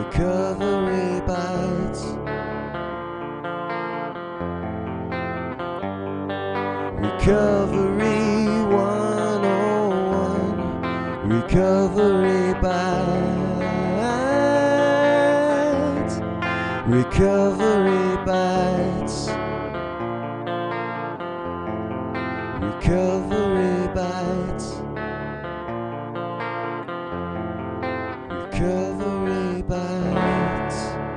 Recovery Bites. Recovery 101. Recovery Bites. Recovery Bites. Recovery Bites. Recovery Bites.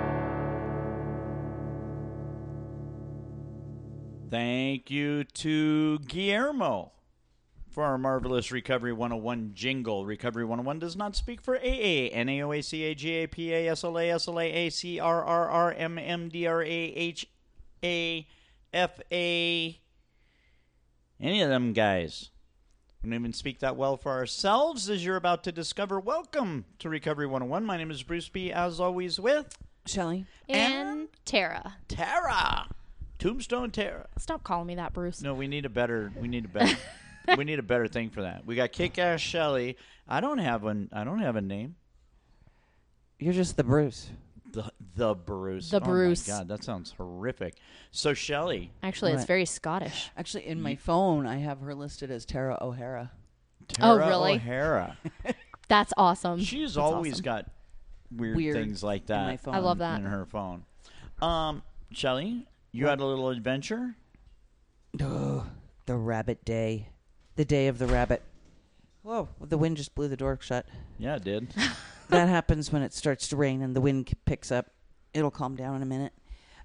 Thank you to Guillermo for our marvelous Recovery 101 jingle. Recovery 101 does not speak for AA, NAOAC, AGA, PA, SLA, SLA, ACRRR, MMDRA, HA, FA, any of them guys. We don't even speak that well for ourselves, as you're about to discover. Welcome to Recovery 101. My name is Bruce B., as always, with Shelly. And Tara. Tara. Tombstone Tara. Stop calling me that, Bruce. No, we need a better we need a better thing for that. We got Kick-Ass Shelly. I don't have a name. You're just the Bruce. The Bruce. The Bruce. Oh my God, that sounds horrific. So Shelly. Actually, it's Right. very Scottish. Actually, in my phone, I have her listed as Tara O'Hara. Tara really? O'Hara. That's awesome. She's That's always awesome. got weird things like in my that phone. I love that. in her phone. Shelly, you had a little adventure? Oh, the rabbit day. The day of the rabbit. Whoa, the wind just blew the door shut. Yeah, it did. That happens when it starts to rain and the wind picks up. It'll calm down in a minute.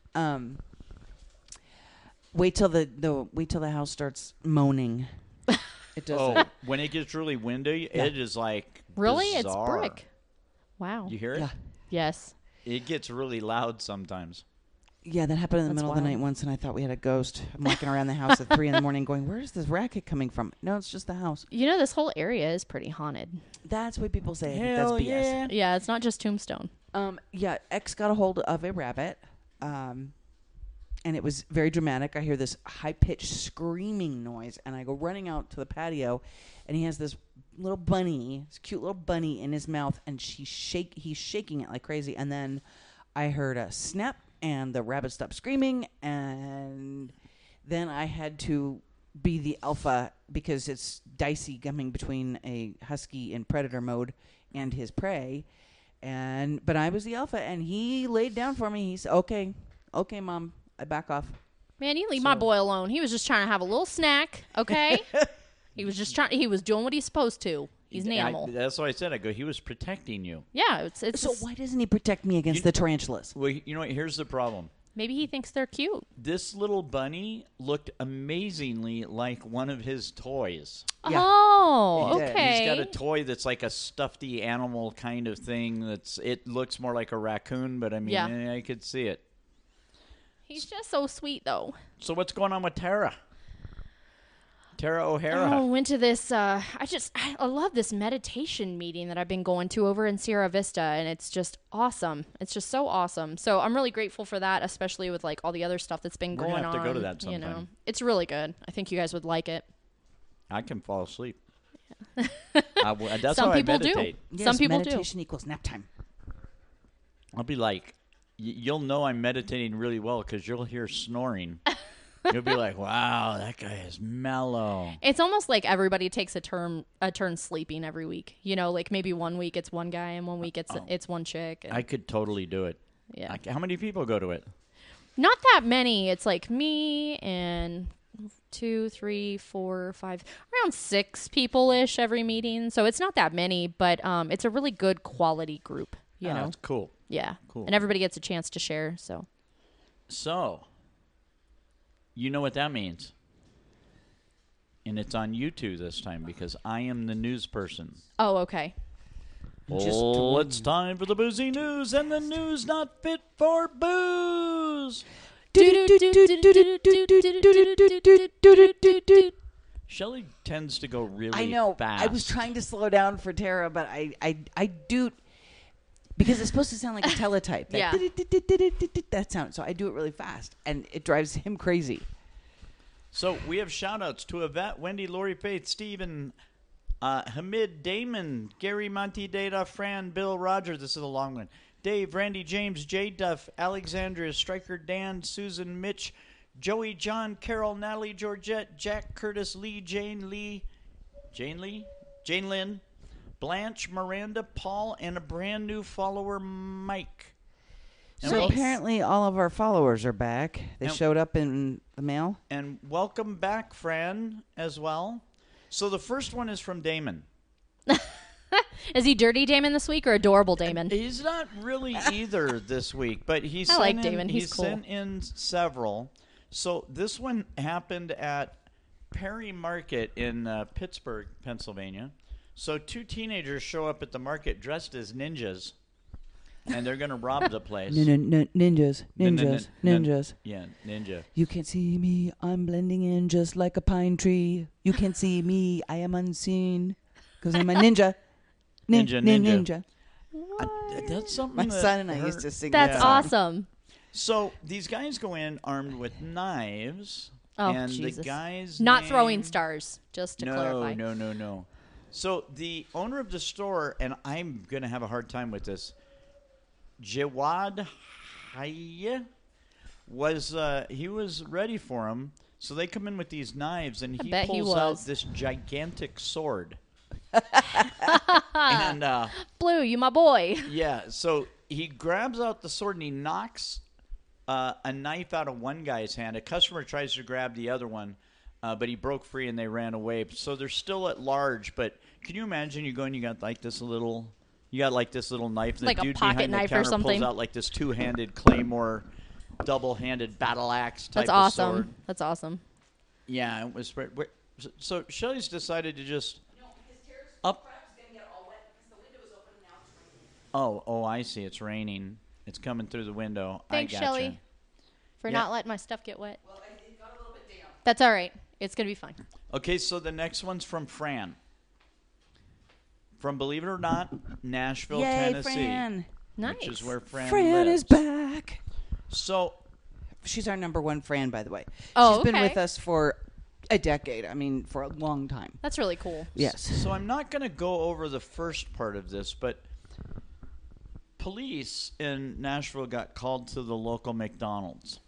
Wait till the house starts moaning. It does. Oh, when it gets really windy, Yeah. it is like Really? bizarre. It's brick. Wow. You hear it? Yeah. Yes. It gets really loud sometimes. Yeah, that happened in the That's middle of the wild. night once, and I thought we had a ghost. I'm walking around the house at 3 a.m, going, "Where's this racket coming from?" No, it's just the house. You know, this whole area is pretty haunted. That's what people say. I think Hell that's BS. yeah. Yeah, it's not just Tombstone. Yeah, X got a hold of a rabbit, and it was very dramatic. I hear this high-pitched screaming noise, and I go running out to the patio, and he has this little bunny, this cute little bunny in his mouth, and he's shaking it like crazy. And then I heard a snap, and the rabbit stopped screaming, and then I had to be the alpha because it's dicey coming between a husky in predator mode and his prey. But I was the alpha, and he laid down for me. He said, "Okay, Mom, I back off." Man, you leave my boy alone. He was just trying to have a little snack, okay? He was doing what he's supposed to. He's an animal. That's what I said. I go, he was protecting you. Yeah, it's So why doesn't he protect me against the tarantulas? Well, you know what? Here's the problem. maybe he thinks they're cute. This little bunny looked amazingly like one of his toys. Yeah. Oh, He did. okay. He's got a toy that's like a stuffy animal kind of thing. It looks more like a raccoon, but I mean, Yeah. I could see it. He's just so sweet, though. So what's going on with Tara? Tara O'Hara. Oh, went to this. I love this meditation meeting that I've been going to over in Sierra Vista, and it's just awesome. It's just so awesome. So I'm really grateful for that, especially with like all the other stuff that's been We're going gonna have on. to go to that You know, sometime. it's really good. I think you guys would like it. I can fall asleep. That's Some how people I do. meditate. Some people do. meditation equals nap time. I'll be like, you'll know I'm meditating really well because you'll hear snoring. You'll be like, wow, that guy is mellow. It's almost like everybody takes a turn sleeping every week. You know, like maybe 1 week it's one guy and 1 week it's one chick. And, I could totally do it. yeah, How many people go to it? not that many. It's like me and 2, 3, 4, 5, around 6 people ish every meeting. So it's not that many, but it's a really good quality group. You know, That's cool. yeah, Cool. and everybody gets a chance to share. So You know what that means. And it's on YouTube this time because I am the news person. oh, okay. Oh, it's time for the boozy news and the news not fit for booze. Shelley tends to go really I know. fast. I was trying to slow down for Tara, but I do because it's supposed to sound like a teletype. That Yeah. that sound. So I do it really fast, and it drives him crazy. So we have shout-outs to Yvette, Wendy, Lori, Faith, Steve, and Hamid, Damon, Gary, Monty, Data, Fran, Bill, Roger. This is a long one. Dave, Randy, James, Jay Duff, Alexandria, Striker, Dan, Susan, Mitch, Joey, John, Carol, Natalie, Georgette, Jack, Curtis, Lee, Jane Lynn, Blanche, Miranda, Paul, and a brand new follower, Mike. And So Nice. apparently all of our followers are back. They And- showed up in the mail. And welcome back, Fran, as well. So the first one is from Damon. Is he Dirty Damon this week or Adorable Damon? He's not really either this week, but I like Damon. He He's cool. sent in several. So this one happened at Perry Market in Pittsburgh, Pennsylvania. So two teenagers show up at the market dressed as ninjas, and they're going to rob the place. Ninjas. Yeah, ninja. You can't see me. I'm blending in just like a pine tree. You can't see me. I am unseen because I'm a ninja. Ninja. That's something My that son and I her- used to sing That's that song. awesome. So these guys go in armed with knives, Oh, and Jesus. the guys Not name- throwing stars, just to no, clarify. No. So the owner of the store, and I'm going to have a hard time with this, Jawad Hayya, he was ready for him. So they come in with these knives, and he bet he pulls out was. this gigantic sword. And Blue, you my boy. yeah, so he grabs out the sword and he knocks a knife out of one guy's hand. A customer tries to grab the other one, but he broke free and they ran away. So they're still at large. But can you imagine you go and you got like this little knife. And Like the a dude pocket behind knife the or counter something? pulls out like this two-handed claymore, double-handed battle axe type That's of awesome. sword. That's awesome. Yeah, it was. So Shelley's decided to just up. Oh, I see. It's raining. It's coming through the window. Thanks, I gotcha. Shelley, for Yeah. not letting my stuff get wet. Well, it got a little bit damp. That's all right. It's going to be fine. Okay, so the next one's from Fran. From, believe it or not, Nashville, Yay, Tennessee. Fran. Nice. Which is where Fran Fran lives. is back. So, She's our number one Fran, by the way. Oh, She's been okay. with us for a decade. I mean, for a long time. That's really cool. Yes. so I'm not going to go over the first part of this, but police in Nashville got called to the local McDonald's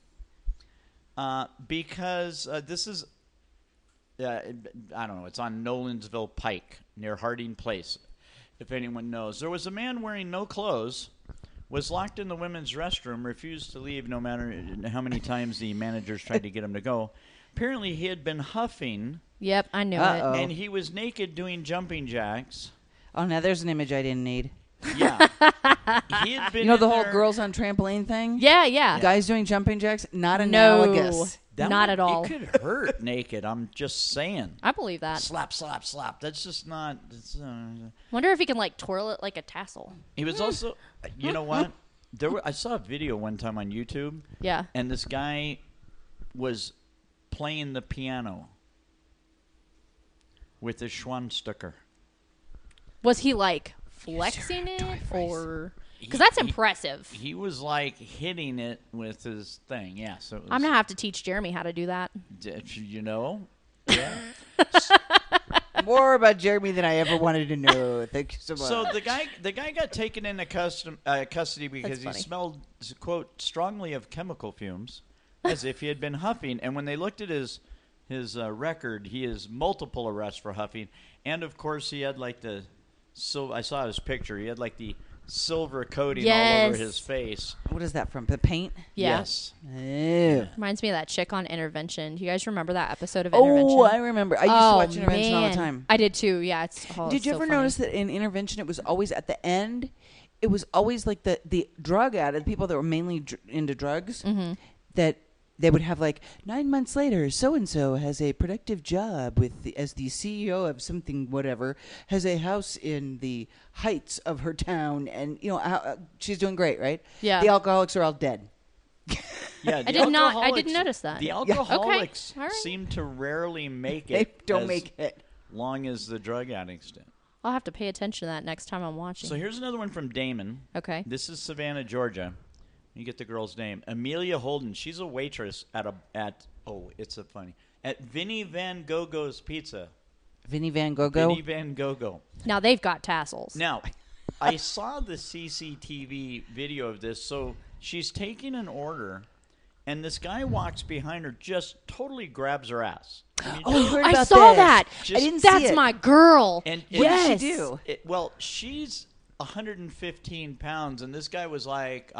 because this is, I don't know, it's on Nolensville Pike near Harding Place, if anyone knows. There was a man wearing no clothes, was locked in the women's restroom, refused to leave no matter how many times the managers tried to get him to go. Apparently, he had been huffing, Yep, I knew Uh-oh. it. and he was naked doing jumping jacks. Oh, now there's an image I didn't need. Yeah. He had been You know the in whole there- girls on trampoline thing? Yeah. Guys doing jumping jacks? Not No. analogous. That Not one- at all. It could hurt naked. I'm just saying. I believe that. Slap, slap, slap. That's just not. It's, Wonder if he can like twirl it like a tassel. he was also. You know what? I saw a video one time on YouTube, Yeah. and this guy was playing the piano with his Schwanstucker. Was he like flexing it or? Because that's impressive. He was like hitting it with his thing. Yeah. So it was, I'm gonna have to teach Jeremy how to do that. You know. Yeah. More about Jeremy than I ever wanted to know. Thank you so much. So the guy got taken into custody because he funny. smelled, quote, strongly of chemical fumes, as if he had been huffing. And when they looked at his record, he has multiple arrests for huffing, and of course he had like the I saw his picture. He had like the silver coating all over Yes. his face. What is that from? The paint? Yeah. Yes. Ew. Reminds me of that chick on Intervention. Do you guys remember that episode of Intervention? Oh, I remember. I used to watch Intervention all the man. time. I did too. Yeah, it's. Did you so ever funny. notice that in Intervention it was always at the end? It was always like the drug addict, people that were mainly into drugs, Mm-hmm. that they would have like 9 months later, so and so has a productive job as the CEO of something, whatever, has a house in the heights of her town, and she's doing great, right? Yeah. The alcoholics are all dead. Yeah, I the didn't alcoholics- notice that. The Yeah. alcoholics Okay, all right. seem to rarely make They it. don't as make it. long as the drug addicts do. I'll have to pay attention to that next time I'm watching. So here's another one from Damon. Okay. This is Savannah, Georgia. You get the girl's name. Amelia Holden. She's a waitress at Vinny Van Gogo's Pizza. Vinny Van Gogh. Vinny Van Gogh. Now they've got tassels. Now, I saw the CCTV video of this. So she's taking an order, and this guy walks behind her, just totally grabs her ass. I mean, Oh, I heard I about saw this. that. I didn't That's see it. my girl. And What yes. did she do? well, she's 115 pounds, and this guy was like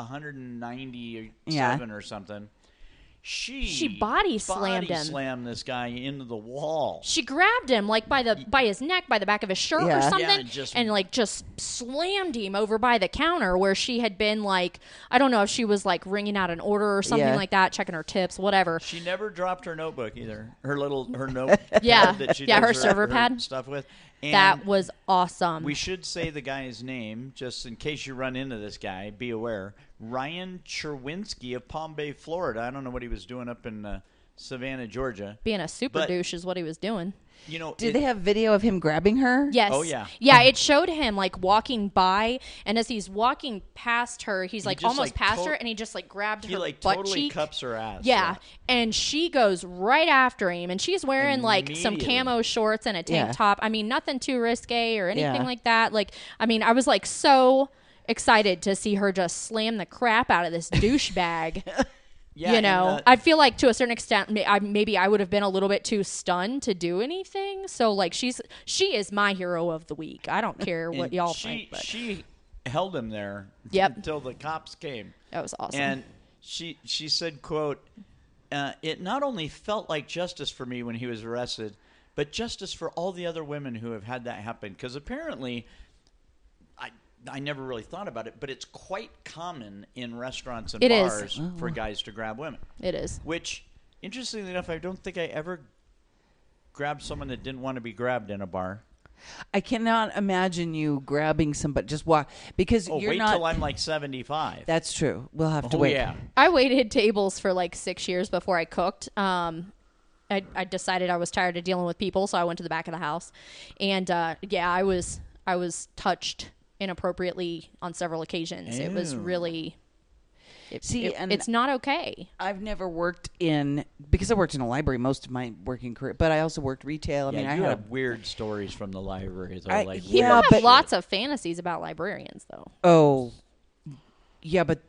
197 or something. She body slammed him. slammed this guy into the wall. She grabbed him like by his neck, by the back of his shirt or Yeah. something, Yeah, and like just slammed him over by the counter where she had been like, I don't know if she was like ringing out an order or something Yeah. like that, checking her tips, whatever. She never dropped her notebook either. Her note Yeah. that she Yeah, does her server pad. stuff with. And That was awesome. we should say the guy's name, just in case you run into this guy. Be aware. Ryan Cherwinski of Palm Bay, Florida. I don't know what he was doing up in Savannah, Georgia. Being a super But- douche is what he was doing. You know, Did they have video of him grabbing her? Yes. Oh, yeah. Yeah, it showed him like walking by, and as he's walking past her, he's like just, almost like, past her, and he just like grabbed he her like butt totally cheek. cups her ass. Yeah, and she goes right after him, and she's wearing like some Immediately. camo shorts and a tank Yeah. top. I mean, nothing too risque or anything Yeah. like that. Like, I mean, I was like so excited to see her just slam the crap out of this douchebag. Yeah, You and, know, I feel like to a certain extent, maybe I would have been a little bit too stunned to do anything. So like, she is my hero of the week. I don't care what and y'all she, think, but she held him there Yep. until the cops came. that was awesome. And she said, quote, it not only felt like justice for me when he was arrested, but justice for all the other women who have had that happen. Because apparently, I never really thought about it, but it's quite common in restaurants and It is. bars for guys to grab women. It is. Which, interestingly enough, I don't think I ever grabbed someone that didn't want to be grabbed in a bar. I cannot imagine you grabbing somebody. Just walk because Oh, you're wait not. till I'm like 75. That's true. We'll have to Oh, wait. yeah. I waited tables for like 6 years before I cooked. I decided I was tired of dealing with people, so I went to the back of the house, and yeah, I was touched inappropriately on several occasions. It was Ew. really. See, and it's not okay. I've never worked because I worked in a library most of my working career, but I also worked retail. I Yeah, mean, I you had have weird stories from the library, though. I- Like yeah, weird I have but- lots of fantasies about librarians, though. yeah, but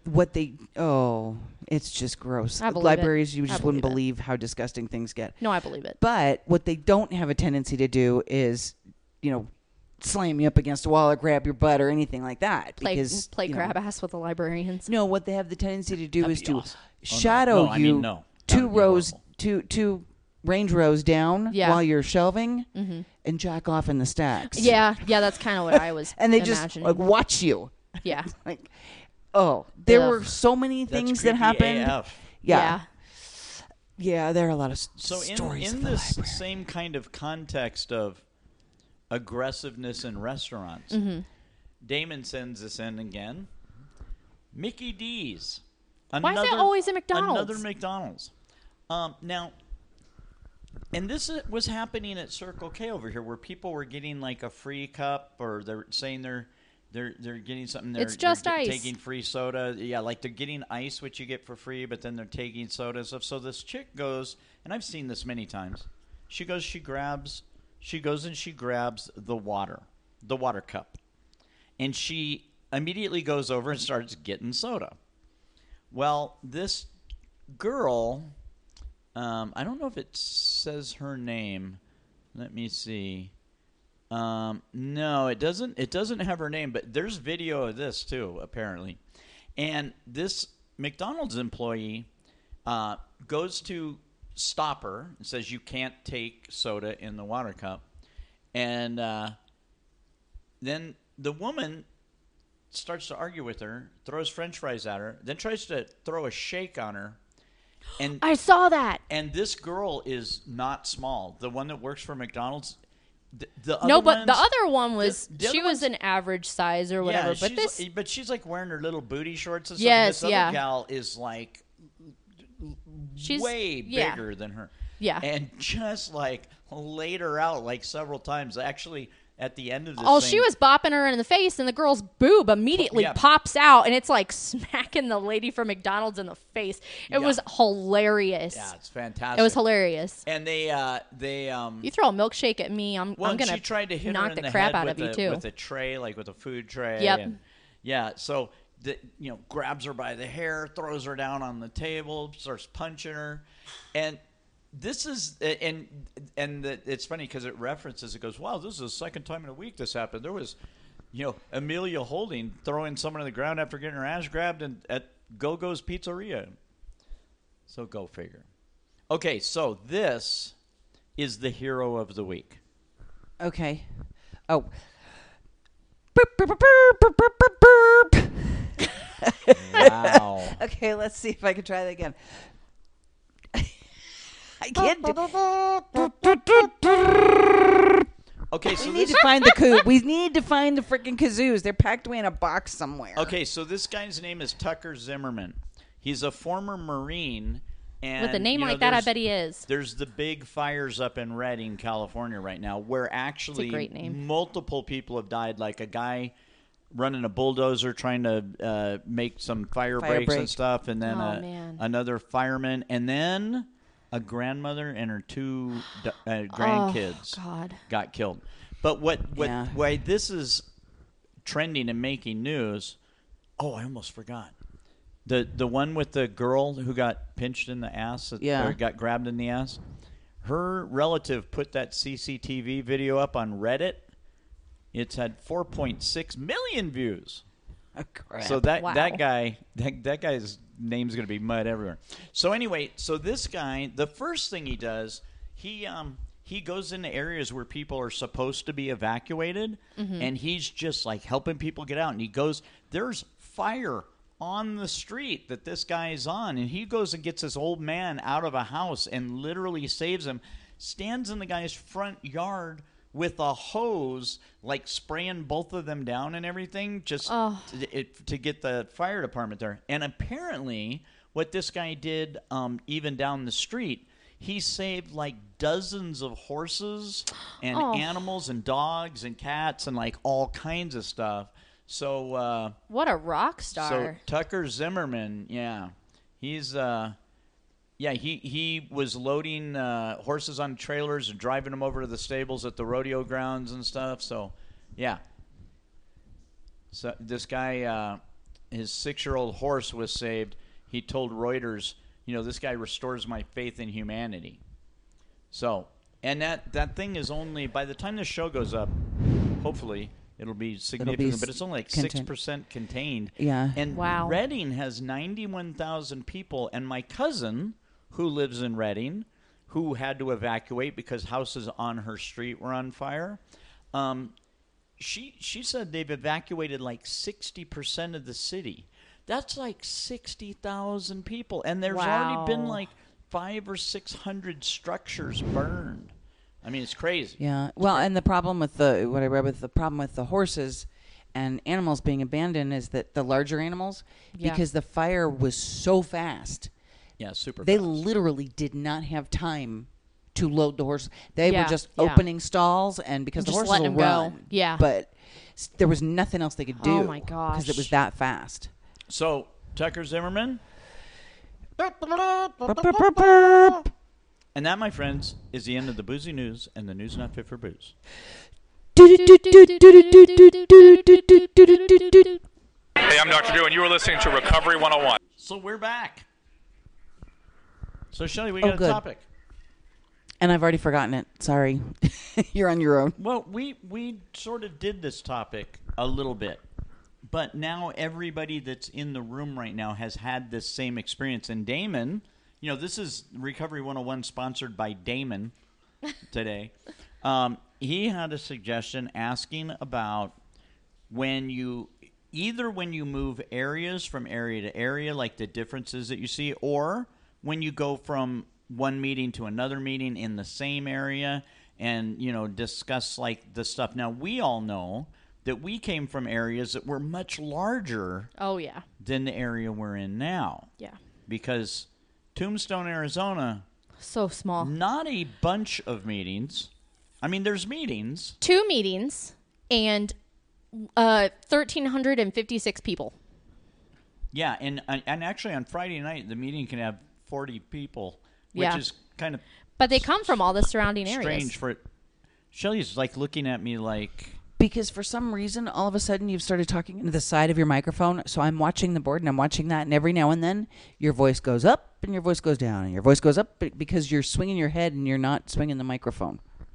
it's just gross. I believe Libraries, it. you I just wouldn't believe it. believe how disgusting things get. No, I believe it. But what they don't have a tendency to do is, slam you up against a wall or grab your butt or anything like that. Play Because grab ass with the librarians. No, what they have the tendency to do That'd is be to awesome. shadow No, I you mean, no. That two would be rows, horrible. two range rows down Yeah. while you're shelving and jack off in the stacks. Yeah, that's kind of what I was. And they just imagining. like watch you. yeah, Like, there Ugh. were so many That's things that creepy happened. AF. Yeah, there are a lot of So stories. in of the this library. same kind of context of aggressiveness in restaurants, Damon sends us in again. Mickey D's. Why is that always a McDonald's? Another McDonald's. Now, and this was happening at Circle K over here, where people were getting like a free cup, or they're saying they're getting something. It's just they're ice. Taking free soda. Yeah, like they're getting ice, which you get for free, but then they're taking soda and stuff. So this chick goes, and I've seen this many times. She goes and she grabs the water cup, and she immediately goes over and starts getting soda. Well, this girl, I don't know if it says her name. Let me see. No, it doesn't. It doesn't have her name, but there's video of this too, apparently. And this McDonald's employee goes to stop her and says, "You can't take soda in the water cup." And then the woman starts to argue with her, throws French fries at her, then tries to throw a shake on her. And I saw that. and this girl is not small. The one that works for McDonald's. The other No, but the ones- other one was the other she was one's- an average size or whatever. Yeah, but she's like wearing her little booty shorts and stuff. Yes, and this yeah. other gal is like she's way yeah. bigger than her. Yeah. And just like laid her out like several times. Actually, at the end of this Oh, thing, she was bopping her in the face, and the girl's boob immediately Yeah. pops out, and it's like smacking the lady from McDonald's in the face. It was hilarious. Yeah, it's fantastic. It was hilarious. And they You throw a milkshake at me, I'm well, gonna she tried to hit knock her in the the crap head out with of you a, too. with a tray, like with a food tray. Yep. And, yeah. So grabs her by the hair, throws her down on the table, starts punching her, and this is it's funny because it references. It goes, wow, this is the second time in a week this happened. There was, Amelia Holding throwing someone on the ground after getting her ass grabbed at Go-Go's Pizzeria. So go figure. Okay, so this is the hero of the week. Okay. Oh. Burp, burp, burp, burp, burp, burp, burp. Wow. Okay, let's see if I can try that again. I can't do. Okay, so We need to find the We need to find the freaking kazoos. They're packed away in a box somewhere. Okay, so this guy's name is Tucker Zimmerman. He's a former Marine. And, With a name like that, I bet he is. There's the big fires up in Redding, California right now, where actually great name. multiple people have died, like a guy running a bulldozer trying to make some fire breaks break. and stuff, and then Oh, man. another fireman, and then a grandmother and her two grandkids Oh, God. got killed. But Yeah. why this is trending and making news, I almost forgot. The one with the girl who got pinched in the ass, or got grabbed in the ass, her relative put that CCTV video up on Reddit. It's had 4.6 million views. Oh, crap. So that Wow. that guy's name's going to be mud everywhere. So anyway, so this guy, the first thing he does, he goes into areas where people are supposed to be evacuated, and he's just like helping people get out. And he goes, there's fire on the street that this guy's on, and he goes and gets this old man out of a house and literally saves him. Stands in the guy's front yard with a hose, like spraying both of them down and everything, just to get the fire department there. And apparently, what this guy did, even down the street, he saved like dozens of horses and animals and dogs and cats and like all kinds of stuff. So What a rock so star. Tucker Zimmerman, he's he was loading horses on trailers and driving them over to the stables at the rodeo grounds and stuff. So so this guy, his 6-year-old horse was saved. He told Reuters, this guy restores my faith in humanity. So, and that thing is only, by the time this show goes up, hopefully it'll be significant, but it's only like 6% contained. Yeah. And Wow. Redding has 91,000 people, and my cousin, who lives in Redding, who had to evacuate because houses on her street were on fire, she said they've evacuated like 60% of the city. That's like 60,000 people, and there's already been Wow. like 500 or 600 structures burned. I mean, it's crazy. Yeah. Well, and the problem with what I read with the problem with the horses and animals being abandoned is that the larger animals, Yeah. because the fire was so fast, Yeah, super they fast. literally did not have time to load the horse. They Yeah, were just yeah. opening stalls, and because the Just horses letting will them go. run. Yeah. But there was nothing else they could do. Oh, my Because it was gosh. that fast. So, Tucker Zimmerman, and that, my friends, is the end of the Boozy News and the News Not Fit for Booze. Hey, I'm Dr. Drew, and you are listening to Recovery 101. So we're back. So, Shelley, we Oh, got a good. topic. And I've already forgotten it. Sorry. You're on your own. Well, we sort of did this topic a little bit, but now everybody that's in the room right now has had this same experience. And Damon, this is Recovery 101 sponsored by Damon today. He had a suggestion asking about when you move areas from area to area, like the differences that you see, or when you go from one meeting to another meeting in the same area and, discuss like the stuff. Now, we all know that we came from areas that were much larger Oh, yeah. than the area we're in now. Yeah. Because Tombstone, Arizona, So small. not a bunch of meetings. I mean, there's meetings. 2 meetings. and 1,356 people. Yeah, and actually on Friday night the meeting can have 40 people, which Yeah. is kind of But they come from all the surrounding areas. strange for it. Shelly's like looking at me like, Because for some reason, all of a sudden, you've started talking into the side of your microphone. So I'm watching the board and I'm watching that. And every now and then, your voice goes up and your voice goes down. And your voice goes up because you're swinging your head and you're not swinging the microphone.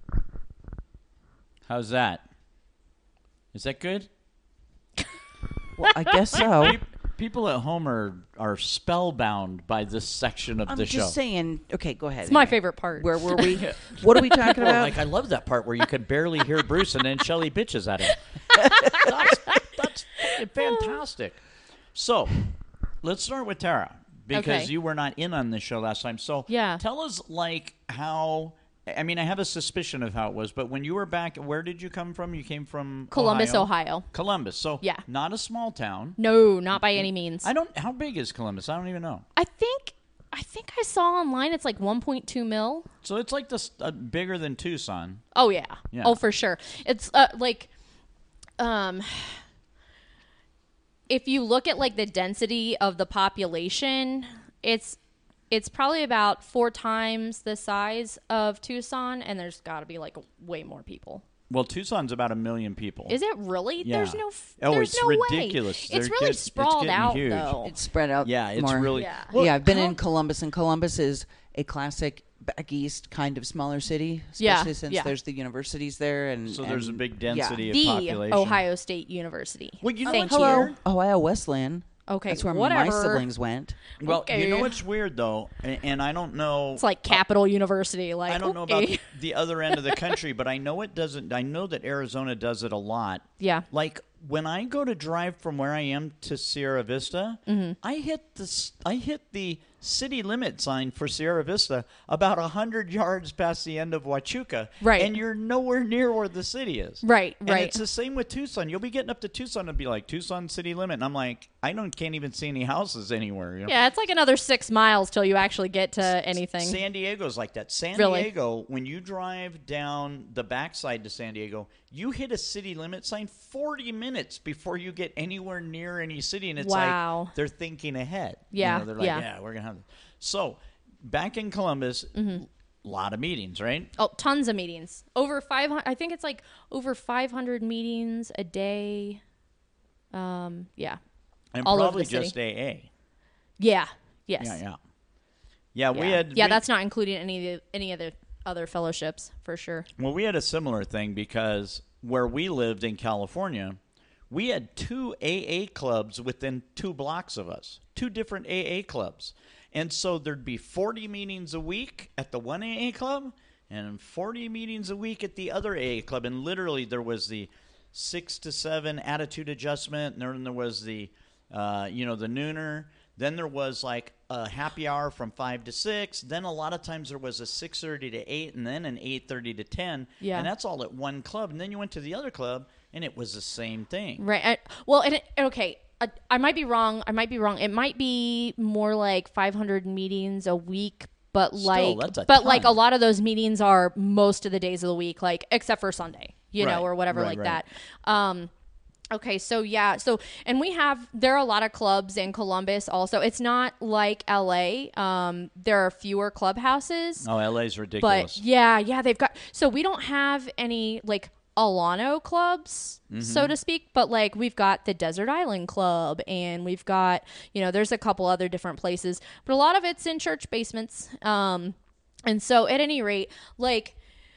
how's that? Is that good? Well, I guess so. People at home are spellbound by this section of I'm the just show. saying. Okay, go ahead. It's my favorite part. Where were we? What are we talking Well, about? like I love that part where you could barely hear Bruce and then Shelly bitches at him. That's fantastic. So, let's start with Tara because Okay. you were not in on this show last time. So, Yeah. tell us like how. I mean, I have a suspicion of how it was, but when you were back, where did you come from? You came from Columbus, Ohio. Columbus. So, Yeah. not a small town. No, not by any means. How big is Columbus? I don't even know. I think I saw online it's like 1.2 mil. So it's like this bigger than Tucson. Oh yeah. Yeah. Oh for sure. It's like if you look at like the density of the population, it's probably about 4 times the size of Tucson, and there's got to be like way more people. Well, Tucson's about 1 million people. Is it really? Yeah. There's no. Oh, there's it's no ridiculous. Way. They're It's really it's sprawled getting out huge. though. It's spread out. Yeah, it's more. really. Yeah. Well, Yeah, I've been how- in Columbus, and Columbus is a classic back east kind of smaller city, Yeah, especially since yeah. there's the universities there, and So there's a and- big density of The population. Ohio State University. Well, you know Thank what's you. weird? Ohio Wesleyan. Okay, That's where my whatever. siblings went. Well, Okay. you know what's weird though, and I don't know. It's like Capital University. Like I don't know okay. about the other end of the country, but I know it doesn't. I know that Arizona does it a lot. Yeah. Like when I go to drive from where I am to Sierra Vista, Mm-hmm. I hit the city limit sign for Sierra Vista about 100 yards past the end of Huachuca. Right. And you're nowhere near where the city is. Right, And right. it's the same with Tucson. You'll be getting up to Tucson and be like, Tucson city limit. And I'm like, can't even see any houses anywhere. You know? Yeah, it's like another 6 miles till you actually get to anything. San Diego's like that. San Really? Diego, when you drive down the backside to San Diego, you hit a city limit sign 40 minutes before you get anywhere near any city, and it's Wow. like they're thinking ahead. Yeah, they're like, yeah. we're gonna have. So, back in Columbus, a lot of meetings, right? Oh, tons of meetings. Over 500. I think it's like over 500 meetings a day. Yeah. And All over probably the city. just AA. Yeah. Yes. Yeah. We had. That's not including any of the other fellowships for sure. Well, we had a similar thing because where we lived in California, we had 2 AA clubs within 2 blocks of us, 2 different AA clubs. And so there'd be 40 meetings a week at the one AA club and 40 meetings a week at the other AA club. And literally there was the 6 to 7 attitude adjustment, and then there was the, the nooner. Then there was like a happy hour from 5 to 6. Then a lot of times there was a 6:30 to 8, and then an 8:30 to 10. Yeah. And that's all at one club. And then you went to the other club, and it was the same thing. Right. Okay. I might be wrong. It might be more like 500 meetings a week, but Still, that's a like a ton. lot of those meetings are most of the days of the week, like except for Sunday, Right, or whatever right, like right. that. Okay, so yeah, and there are a lot of clubs in Columbus also. It's not like LA. There are fewer clubhouses. Oh, LA's ridiculous. But yeah, they've got. So we don't have any like Alano clubs, so to speak, but like we've got the Desert Island Club, and we've got there's a couple other different places, but a lot of it's in church basements. And so at any rate, like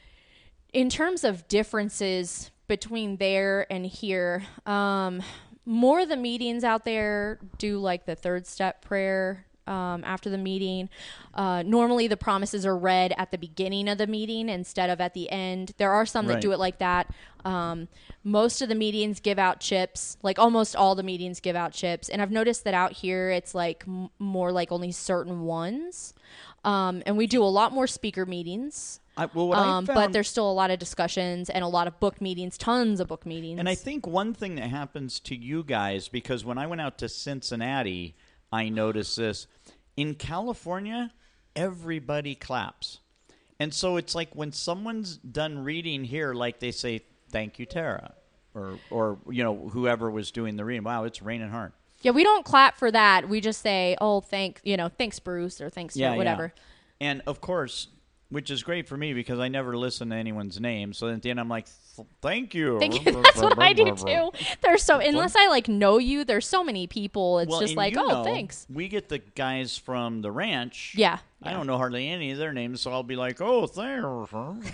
in terms of differences between there and here, more of the meetings out there do like the third step prayer after the meeting. Normally the promises are read at the beginning of the meeting instead of at the end. There are some that Right. do it like that. Most of the meetings give out chips, like almost all the meetings give out chips. And I've noticed that out here it's like more like only certain ones. And we do a lot more speaker meetings. What I found, But there's still a lot of discussions and a lot of book meetings, tons of book meetings. and I think one thing that happens to you guys, because when I went out to Cincinnati, I noticed this. In California, everybody claps. And so it's like when someone's done reading here, like they say, thank you, Tara. or whoever was doing the reading. Wow, it's raining hard. Yeah, we don't clap for that. We just say, "Oh, thanks, Bruce," or "Thanks," or whatever. Yeah. And of course, which is great for me because I never listen to anyone's name. So at the end, I'm like, "Thank you." Thank you. That's what I do too. There's unless I know you, there's so many people. It's just like, "Oh, thanks." We get the guys from the ranch. Yeah. I don't know hardly any of their names, so I'll be like, "Oh, thanks."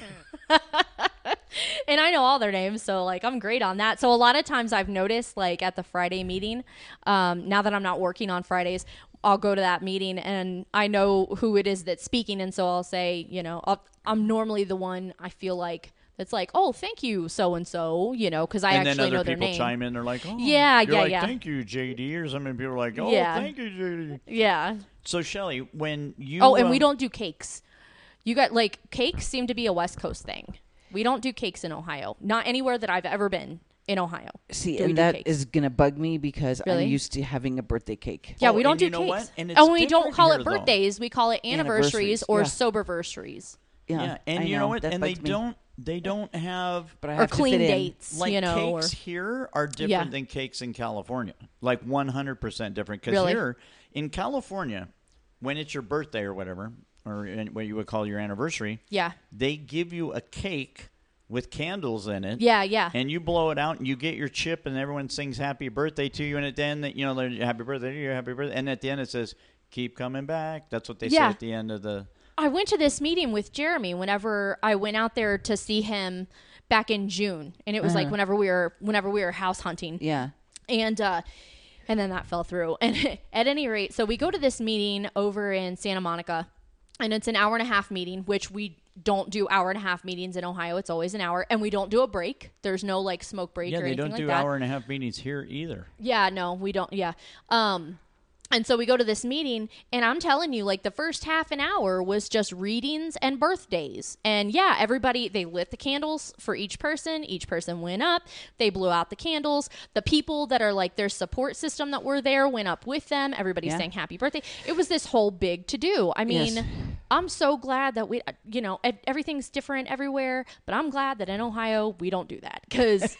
And I know all their names, so I'm great on that. So a lot of times I've noticed at the Friday meeting, now that I'm not working on Fridays, I'll go to that meeting and I know who it is that's speaking, and so I'll say, I'm normally the one I feel like that's like, "Oh, thank you, so and so," because I actually know their name. And then other people chime in, they're like, "Oh, yeah, thank you, JD," or some people are like, "Oh, thank you, JD." Yeah. So Shelly, when you and we don't do cakes. You got cakes seem to be a West Coast thing. We don't do cakes in Ohio. Not anywhere that I've ever been in Ohio. See, and that is going to bug me because Really? I'm used to having a birthday cake. Yeah, we don't and do you know cakes. what? And it's we don't different call here, it though. birthdays. We call it anniversaries or yeah. soberversaries. Yeah, and I you know what? that And they bugs me. don't have But I Or have to clean fit in. dates, like or cakes here are different Yeah. than cakes in California. Like 100% different. Because Really? here in California, when it's your birthday or whatever, or what you would call your anniversary, yeah. they give you a cake with candles in it. Yeah, yeah. And you blow it out, and you get your chip, and everyone sings "Happy Birthday" to you. And at the end, "Happy Birthday to you, Happy Birthday." And at the end, it says, "Keep coming back." That's what they say Yeah. at the end of the. I went to this meeting with Jeremy whenever I went out there to see him back in June, and it was whenever we were house hunting. Yeah. And then that fell through. And at any rate, so we go to this meeting over in Santa Monica, and it's an hour and a half meeting, which we don't do hour and a half meetings in Ohio. It's always an hour, and we don't do a break. There's no smoke break or Yeah, they anything don't like do that. hour and a half meetings here either. Yeah, no, we don't. Yeah. And so we go to this meeting, and I'm telling you, the first half an hour was just readings and birthdays. And yeah, everybody, they lit the candles for each person. Each person went up. They blew out the candles. The people that are their support system that were there went up with them. Everybody sang happy birthday. It was this whole big to-do. I mean, Yes. I'm so glad that we, everything's different everywhere, but I'm glad that in Ohio, we don't do that. Because,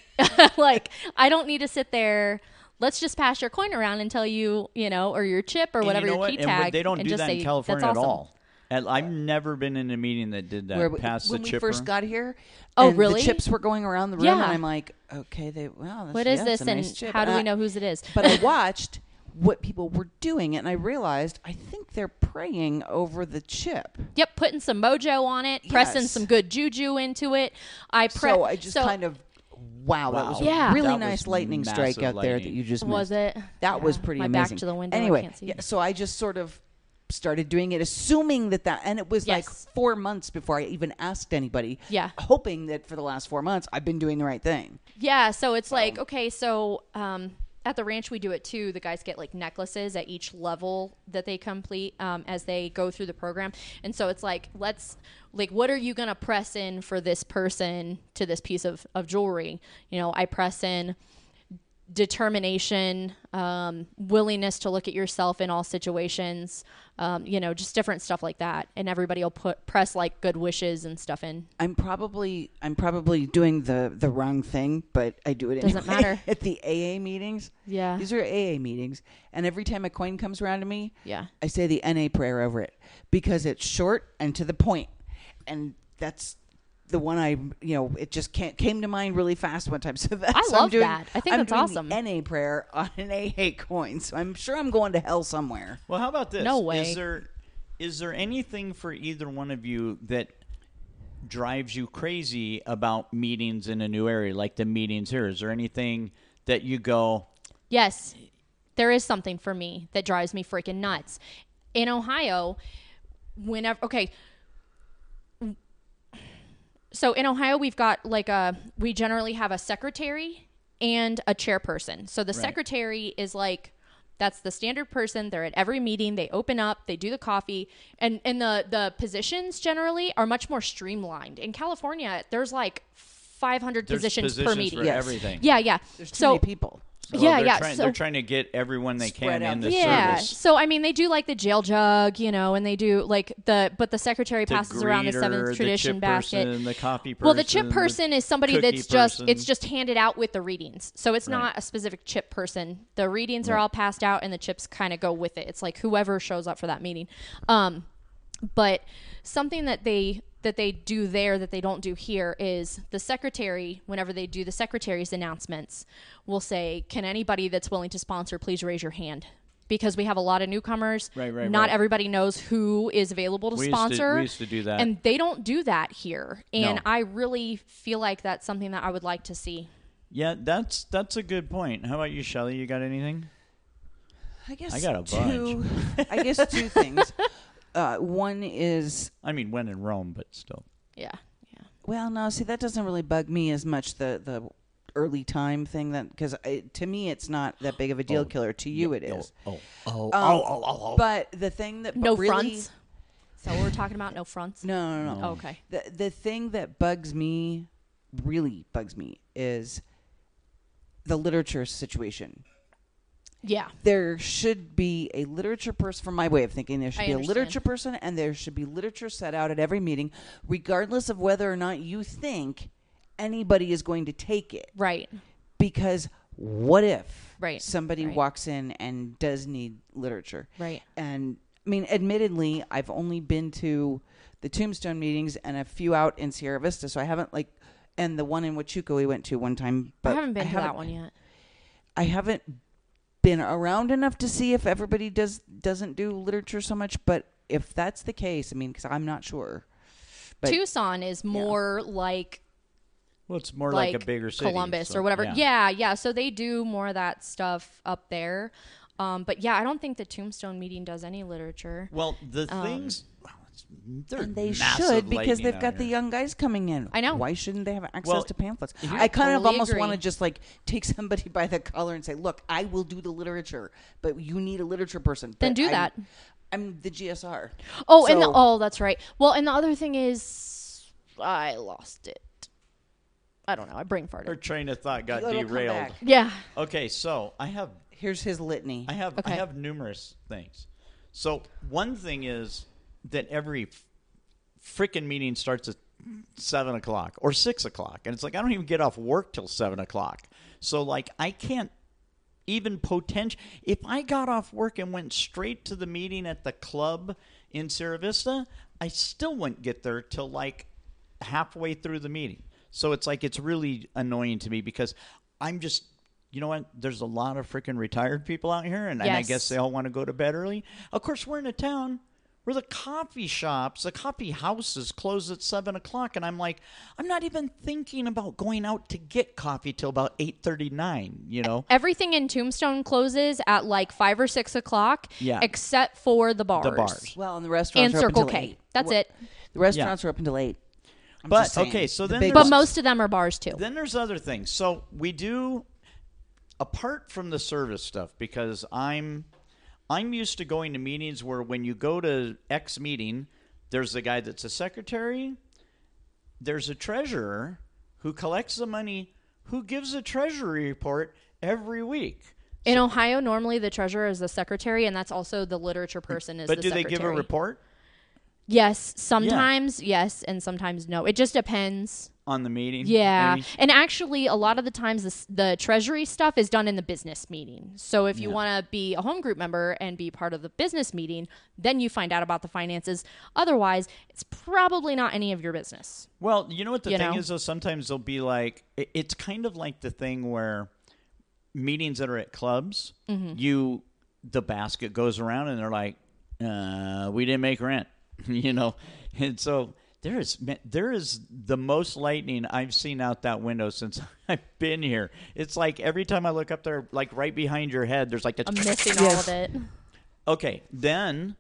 I don't need to sit there. Let's just pass your coin around and tell you, or your chip or whatever your key tag. They don't and do just that say, in California "That's at awesome." all. And I've never been in a meeting that did that. Pass when the we chip first around. got here, Oh, and really? the chips were going around the room, Yeah. and I'm like, okay, What is this, a nice and chip. how do we I- know whose it is? But I watched what people were doing, and I realized I think they're praying over the chip. Yep, putting some mojo on it, pressing Yes. some good juju into it. So I just kind of, wow, that was Yeah. a really That nice was lightning strike massive out there that lightning. you just was missed. it? That was Yeah. pretty My amazing. back to the window. Anyway, I can't see. yeah, so I just sort of started doing it, assuming that, and it was Yes. 4 months before I even asked anybody. Yeah. Hoping that for the last 4 months I've been doing the right thing. Yeah, so it's okay, so at the ranch we do it too. The guys get necklaces at each level that they complete as they go through the program. And so it's what are you going to press in for this person to this piece of jewelry? I press in determination, willingness to look at yourself in all situations, just different stuff like that. And everybody will press good wishes and stuff in. I'm probably doing the wrong thing, but I do it Doesn't anyway. matter. At the AA meetings. Yeah. These are AA meetings, and every time a coin comes around to me, Yeah. I say the NA prayer over it because it's short and to the point. And that's the one it just came to mind really fast one time. So that's I love that. I think I'm that's doing awesome. The NA prayer on an AA coin, so I'm sure I'm going to hell somewhere. Well, how about this? No way. Is there anything for either one of you that drives you crazy about meetings in a new area, like the meetings here? Is there anything that you go, Yes, there is something for me that drives me freaking nuts. In Ohio, so in Ohio, we've got we generally have a secretary and a chairperson. So the secretary is that's the standard person. They're at every meeting. They open up, they do the coffee, and the positions generally are much more streamlined. In California, there's 500 there's positions per positions meeting. for Yes. everything? Yeah, yeah. There's too so many people. So Yeah, they're yeah, Trying, so- they're trying to get everyone they Spread can out in the the Yeah. service. So I mean, they do like the jail jug, and they do like but the secretary The passes around the greeter, seventh tradition chip basket. person, the coffee person. Well, the chip person is somebody cookie that's person. it's just handed out with the readings. So it's Right. not a specific chip person. The readings are Right. all passed out and the chips kind of go with it. It's like whoever shows up for that meeting. But something that they do there that they don't do here is the secretary, whenever they do the secretary's announcements, will say, "Can anybody that's willing to sponsor please raise your hand?" Because we have a lot of newcomers. Right, Not right. everybody knows who is available to We used to- sponsor. we used to do that. And they don't do that here. And No. I really feel like that's something that I would like to see. Yeah, that's a good point. How about you, Shelley? You got anything? I guess I got a two. I guess two things. One is, I mean, when in Rome, but still. Yeah. well, no, see, that doesn't really bug me as much, the early time thing, that because to me it's not that big of a deal killer. To you it is. But the thing that No really, fronts. So we're talking about no fronts. No. Oh, okay. The thing that bugs me, really bugs me, is the literature situation. Yeah. There should be a literature person, from my way of thinking, there should I be a understand. literature person, and there should be literature set out at every meeting, regardless of whether or not you think anybody is going to take it. Right. Because what if Right. somebody Right. walks in and does need literature? Right. And I mean, admittedly, I've only been to the Tombstone meetings and a few out in Sierra Vista, so I haven't and the one in Huachuca we went to one time. But I haven't been to that one yet. I haven't been around enough to see if everybody doesn't do literature so much. But if that's the case, I mean, because I'm not sure. But Tucson is more like Well, it's more like a bigger city. Columbus so, or whatever. Yeah. Yeah. So they do more of that stuff up there. But yeah, I don't think the Tombstone meeting does any literature. Well, the things. Well, they're and they massive should, because lightning they've out got the here. young guys coming in. I know. Why shouldn't they have access Well, to pamphlets? here- I kind of Totally almost agree. want to just take somebody by the collar and say, "Look, I will do the literature, but you need a literature person." Then But do that. I'm the GSR. Oh, So- that's right. Well, and the other thing is, I lost it. I don't know. I brain Her farted. train of thought got It'll come derailed. back. Yeah. Okay, so I have Here's his litany. I Okay. have numerous things. So one thing is that every freaking meeting starts at 7:00 or 6:00, and it's like I don't even get off work till 7:00. So I can't even if I got off work and went straight to the meeting at the club in Sierra Vista, I still wouldn't get there till halfway through the meeting. So it's really annoying to me because I'm just, you know what? There's a lot of freaking retired people out here, and I Yes. guess they all want to go to bed early. Of course, we're in a town where the coffee shops, the coffee houses close at 7:00, and I'm like, I'm not even thinking about going out to get coffee till about 8:39. You know, Everything in Tombstone closes at 5 or 6 o'clock, Yeah. except for the bars. the bars. Well, and the restaurants And are open Circle till K. 8. That's it. The restaurants are open till 8. I'm But, just saying. okay, so The then big there's- But ones. most of them are bars too. Then there's other things. So we do, apart from the service stuff, because I'm used to going to meetings where when you go to X meeting, there's a guy that's a secretary, there's a treasurer who collects the money, who gives a treasury report every week. In Ohio, normally the treasurer is the secretary, and that's also the literature person is But the do secretary. they give a report Yes, sometimes yes, and sometimes no. It just depends. on the meeting? Yeah, maybe? and actually, a lot of the times the treasury stuff is done in the business meeting. So if you want to be a home group member and be part of the business meeting, then you find out about the finances. Otherwise, it's probably not any of your business. Well, you know what the You thing know? is, though? Sometimes they'll be it's kind of like the thing where meetings that are at clubs, the basket goes around and they're like, we didn't make rent, and so there is the most lightning I've seen out that window since I've been here. It's like every time I look up there, right behind your head, there's I'm missing all of it. Okay, then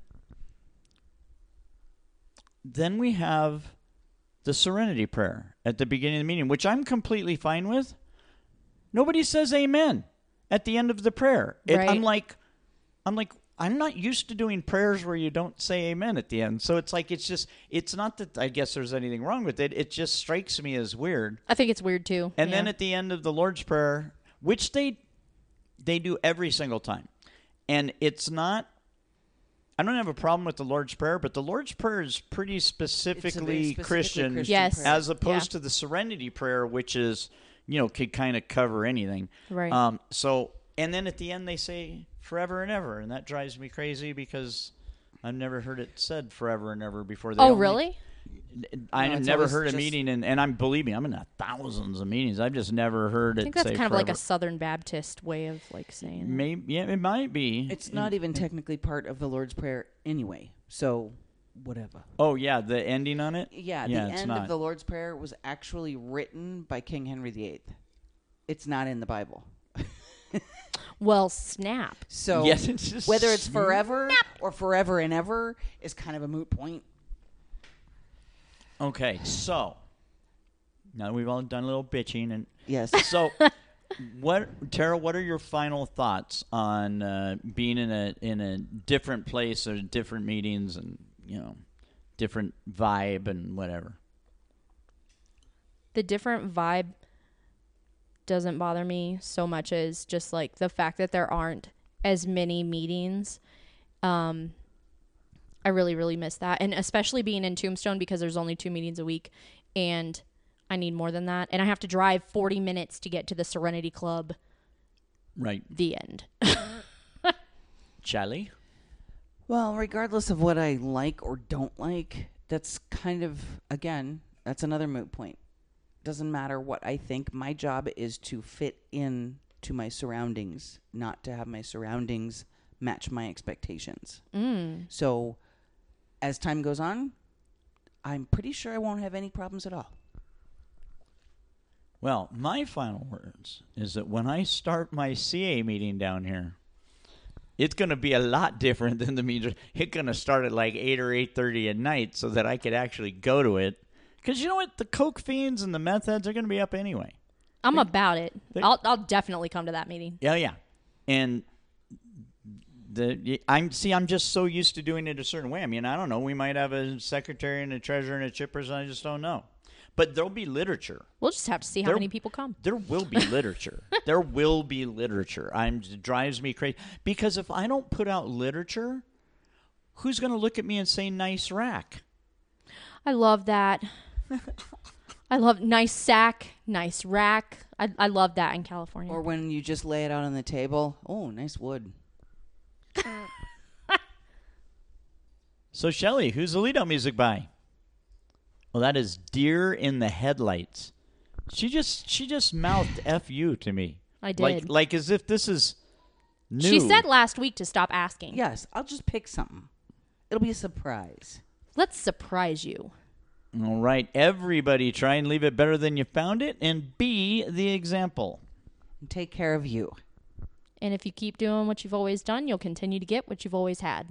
we have the serenity prayer at the beginning of the meeting, which I'm completely fine with. Nobody says amen at the end of the prayer. Right. I'm like, I'm not used to doing prayers where you don't say amen at the end. So it's not that I guess there's anything wrong with it. It just strikes me as weird. I think it's weird too. And Yeah. then at the end of the Lord's Prayer, which they They do every single time. And it's not, I don't have a problem with the Lord's Prayer, but the Lord's Prayer is pretty specifically Christian, Yes. prayer. as opposed to the Serenity Prayer, which is, could kind of cover anything. Right. And then at the end they say forever and ever, and that drives me crazy because I've never heard it said forever and ever before. Really? I No, have it's never always heard a just- meeting, and believe me, I'm in thousands of meetings. I've just never heard it I think that's say kind of like forever. a Southern Baptist way of like saying that. Maybe, yeah, it might be. It's not even technically part of the Lord's Prayer anyway. So, whatever. Oh yeah, the ending on it. Yeah, Yeah, the it's end not. of the Lord's Prayer was actually written by King Henry VIII. It's not in the Bible. Well, snap. So Yes, it's just whether it's forever or forever and ever is kind of a moot point. Okay, so now that we've all done a little bitching, and Yes. so Tara, what are your final thoughts on being in a different place or different meetings and different vibe and whatever? The different vibe doesn't bother me so much as just like the fact that there aren't as many meetings. I really, really miss that. And especially being in Tombstone because there's only 2 meetings a week and I need more than that. And I have to drive 40 minutes to get to the Serenity Club. Right, The end. Charlie. Well, regardless of what I like or don't like, that's kind of, again, that's another moot point. Doesn't matter what I think. My job is to fit in to my surroundings, not to have my surroundings match my expectations. So as time goes on, I'm pretty sure I won't have any problems at all. Well, my final words is that when I start my CA meeting down here, it's going to be a lot different than the meeting. It's going to start at like 8 or 8:30 at night so that I could actually go to it. Because you know what? The coke fiends and the meth heads are going to be up anyway. I'm about it. they- I'll definitely come to that meeting. Yeah. And I'm just so used to doing it a certain way. I mean, I don't know. We might have a secretary and a treasurer and a chippers, and I just don't know. But there'll be literature. We'll just have to see how There- many people come. There will be literature. There will be literature. It drives me crazy. Because if I don't put out literature, who's going to look at me and say, nice rack? I love that. I love nice sack, nice rack. I love that in California. Or when you just lay it out on the table, oh, nice wood. So, Shelley, who's the lead-out music by? Well, that is Deer in the Headlights. She just mouthed F-U to me. I did. Like as if this is new. She said last week to stop asking. Yes, I'll just pick something. It'll be a surprise. Let's surprise you. All right, everybody try and leave it better than you found it and be the example. And take care of you. And if you keep doing what you've always done, you'll continue to get what you've always had.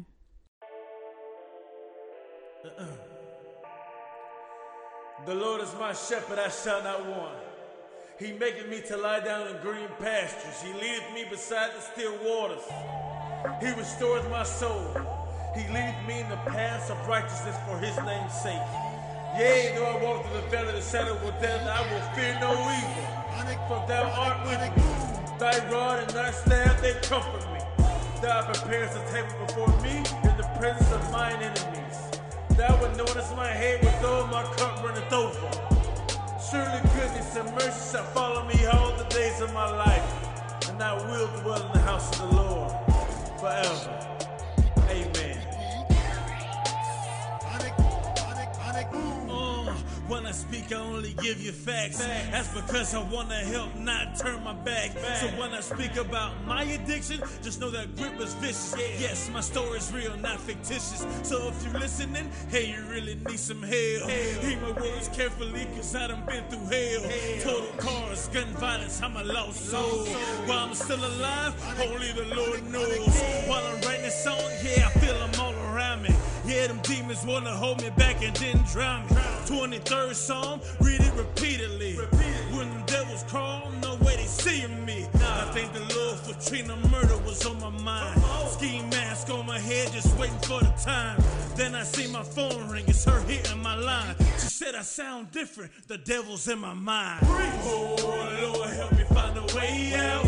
The Lord is my shepherd, I shall not want. He maketh me to lie down in green pastures. He leadeth me beside the still waters. He restoreth my soul. He leadeth me in the paths of righteousness for his name's sake. Yea, though I walk through the valley of the shadow of death, I will fear no evil. For thou art with me. Thy rod and thy staff, they comfort me. Thou preparest a table before me in the presence of mine enemies. Thou anointest my head with oil, my cup runneth over. Surely goodness and mercy shall follow me all the days of my life, and I will dwell in the house of the Lord forever. Amen. When I speak, I only give you facts. That's because I want to help, not turn my back. So when I speak about my addiction, just know that grip is vicious. Yes, my story's real, not fictitious. So if you're listening, hey, you really need some help. Hear my words carefully, cause I done been through hell. Total cars, gun violence, I'm a lost soul. While I'm still alive, only the Lord knows. While I'm writing this song, yeah, I feel them all around me. Yeah, them demons wanna hold me back and then drown me. 23rd Psalm, read it repeatedly. When the devils crawl, no way they seeing me. I thank the Lord for Trina murder was on my mind. Ski mask on my head, just waiting for the time. Then I see my phone ring, it's her hitting my line. She said I sound different, the devil's in my mind. Oh, Lord, help me find a way out.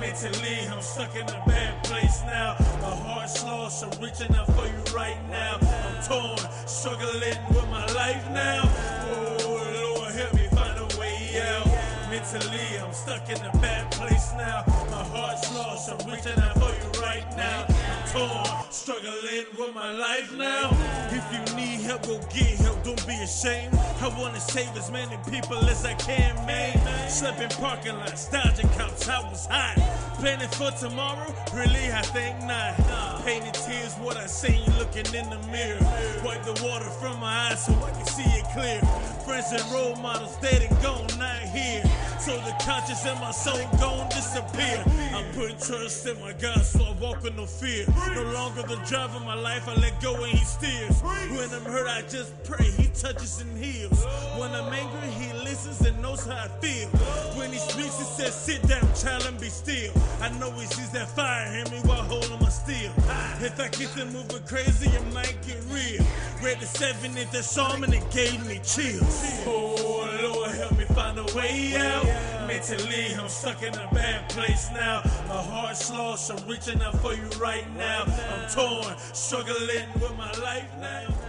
Mentally, I'm stuck in a bad place now. My heart's lost, I'm reaching out for you right now. I'm torn, struggling with my life now. Oh, Lord, help me find a way out. Mentally, I'm stuck in a bad place now. My heart's lost, I'm reaching out for you right now. I'm torn, struggling with my life now. If you need help, go get help, don't be ashamed. I wanna save as many people as I can, man. Slept in parking lots, dodging cops, I was hot. Planning for tomorrow? Really, I think not. Painted tears, what I seen looking in the mirror. Wipe the water from my eyes so I can see it clear. Friends and role models dead and gone, not here. So the conscience in my soul gon' disappear. I'm putting trust in my God, so I walk with no fear. No longer the driver of my life, I let go and he steers. When I'm hurt, I just pray, he touches and heals. When I'm angry, he listens and knows how I feel. When he speaks, he says, sit down, child, and be still. I know he sees that fire in me while holding my steel. If I get to moving crazy, it might get real. Read the 70th that psalm and it gave me chills. Oh, Lord, help me find a way out. Mentally, I'm stuck in a bad place now. My heart's lost, I'm reaching out for you right now. I'm torn, struggling with my life now.